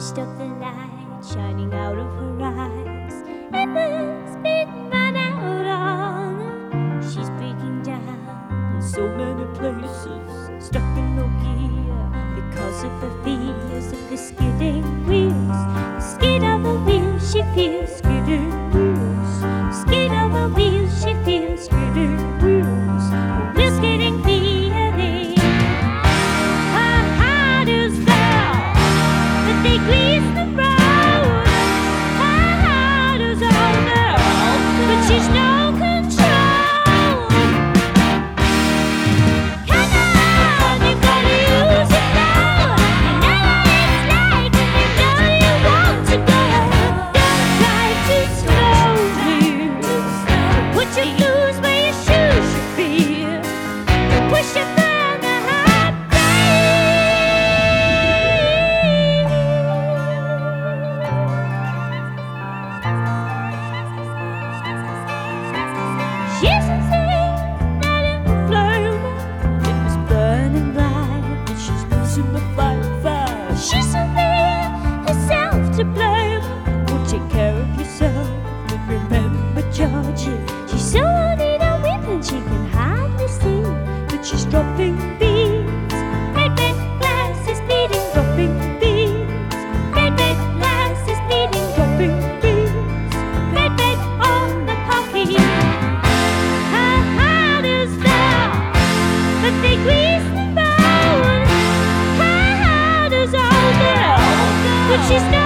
Washed up the light shining out of her eyes, and there's been run out on. She's breaking down in so many places, stuck in no gear because of her fears of the skidding wheels. The skid of the wheels, she feels skidding wheels. Skid of the wheels, she feels skidding wheels. The wheels skidding feeling. Her heart is down, but they grease the road. Her heart is all there, but she's no control. Come on, you gotta use it now. You know what it's like, and you know you want to go. Don't try too slowly. Put your blues where your shoes should be. Push your from the high She's a thing that in the flame. It was burning bright, but she's losing the fight fast. She's a thing, herself to blame. Well, take care of yourself, but remember Georgie. She's so old in a whip and she can hardly see, but she's dropping beats. Red, red glasses bleeding, dropping beats. Red, red glasses bleeding, dropping beats. Red, red on the poppy. Her heart is down, but they grease the road. Her heart is all there, but she's no